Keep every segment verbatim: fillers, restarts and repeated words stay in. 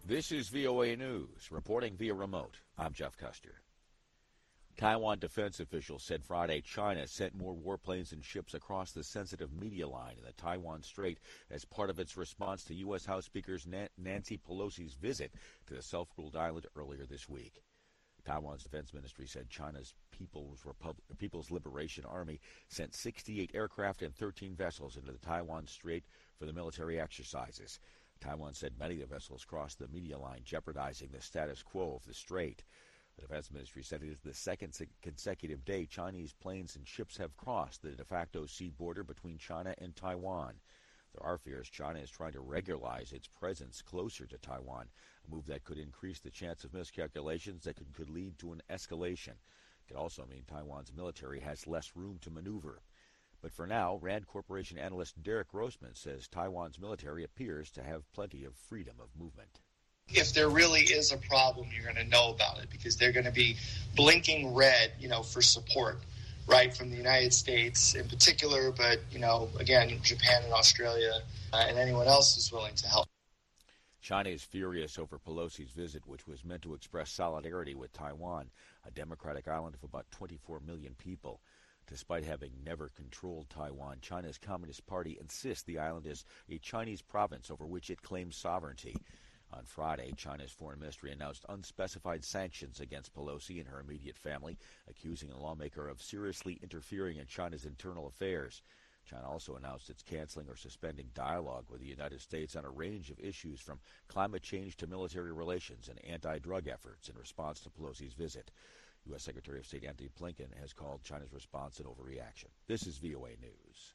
This is V O A News, reporting via remote. I'm Jeff Custer. Taiwan defense officials said Friday China sent more warplanes and ships across the sensitive media line in the Taiwan Strait as part of its response to U S. House Speaker Nancy Pelosi's visit to the self-ruled island earlier this week. Taiwan's defense ministry said China's People's, Repub- People's Liberation Army sent sixty-eight aircraft and thirteen vessels into the Taiwan Strait for the military exercises. Taiwan said many of the vessels crossed the media line, jeopardizing the status quo of the strait. The defense ministry said it is the second consecutive day Chinese planes and ships have crossed the de facto sea border between China and Taiwan. There are fears China is trying to regularize its presence closer to Taiwan, a move that could increase the chance of miscalculations that could, could lead to an escalation. It could also mean Taiwan's military has less room to maneuver. But for now, Rand Corporation analyst Derek Grossman says Taiwan's military appears to have plenty of freedom of movement. If there really is a problem, you're going to know about it because they're going to be blinking red, you know, for support, right, from the United States in particular, but, you know, again, Japan and Australia uh, and anyone else who's willing to help. China is furious over Pelosi's visit, which was meant to express solidarity with Taiwan, a democratic island of about twenty-four million people. Despite having never controlled Taiwan, China's Communist Party insists the island is a Chinese province over which it claims sovereignty. On Friday, China's foreign ministry announced unspecified sanctions against Pelosi and her immediate family, accusing the lawmaker of seriously interfering in China's internal affairs. China also announced it's canceling or suspending dialogue with the United States on a range of issues from climate change to military relations and anti-drug efforts in response to Pelosi's visit. U S. Secretary of State Antony Blinken has called China's response an overreaction. This is V O A News.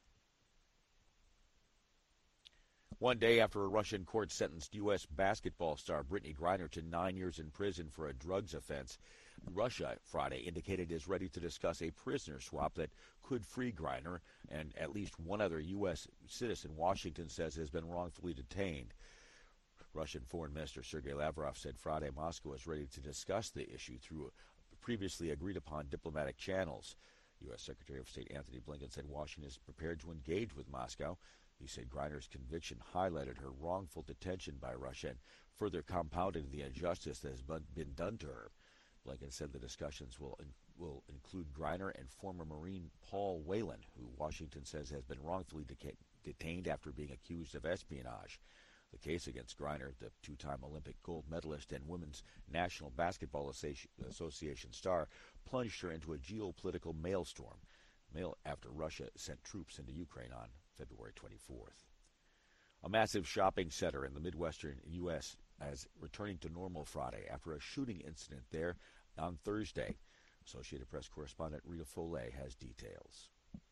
One day after a Russian court sentenced U S basketball star Brittany Griner to nine years in prison for a drugs offense, Russia Friday indicated it is ready to discuss a prisoner swap that could free Griner, and at least one other U S citizen Washington says has been wrongfully detained. Russian Foreign Minister Sergei Lavrov said Friday Moscow is ready to discuss the issue through previously agreed-upon diplomatic channels. U S. Secretary of State Antony Blinken said Washington is prepared to engage with Moscow. He said Griner's conviction highlighted her wrongful detention by Russia and further compounded the injustice that has been done to her. Blinken said the discussions will in, will include Griner and former Marine Paul Whelan, who Washington says has been wrongfully deca- detained after being accused of espionage. The case against Griner, the two-time Olympic gold medalist and Women's National Basketball Association star, plunged her into a geopolitical maelstrom mail after Russia sent troops into Ukraine on February twenty-fourth. A massive shopping center in the Midwestern U S is returning to normal Friday after a shooting incident there on Thursday. Associated Press correspondent Rita Foley has details.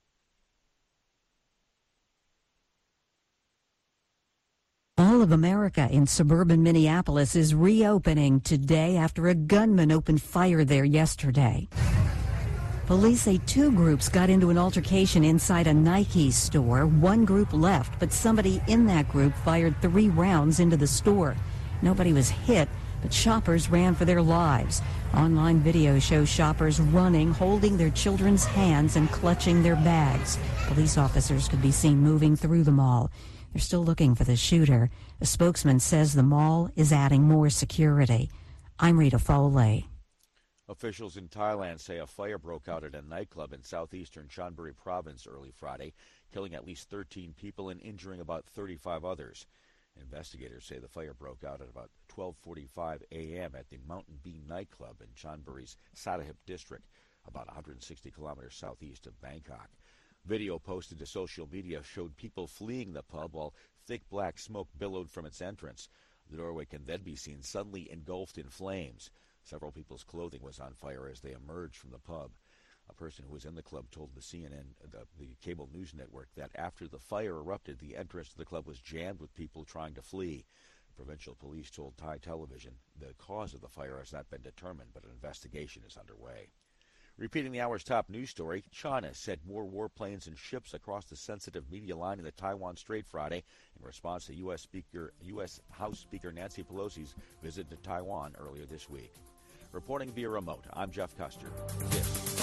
Mall of America in suburban Minneapolis is reopening today after a gunman opened fire there yesterday. Police say two groups got into an altercation inside a Nike store. One group left, but somebody in that group fired three rounds into the store. Nobody was hit, but shoppers ran for their lives. Online video shows shoppers running, holding their children's hands and clutching their bags. Police officers could be seen moving through the mall. They're still looking for the shooter. A spokesman says the mall is adding more security. I'm Rita Foley. Officials in Thailand say a fire broke out at a nightclub in southeastern Chonburi province early Friday, killing at least thirteen people and injuring about thirty-five others. Investigators say the fire broke out at about twelve forty-five a.m. at the Mountain Bean nightclub in Chonburi's Satahip district, about one hundred sixty kilometers southeast of Bangkok. Video posted to social media showed people fleeing the pub while thick black smoke billowed from its entrance. The doorway can then be seen suddenly engulfed in flames. Several people's clothing was on fire as they emerged from the pub. A person who was in the club told the C N N, the, the cable news network, that after the fire erupted, the entrance to the club was jammed with people trying to flee. Provincial police told Thai television the cause of the fire has not been determined, but an investigation is underway. Repeating the hour's top news story, China sent more warplanes and ships across the sensitive media line in the Taiwan Strait Friday in response to U S. Speaker, U S. House Speaker Nancy Pelosi's visit to Taiwan earlier this week. Reporting via remote, I'm Jeff Custer. This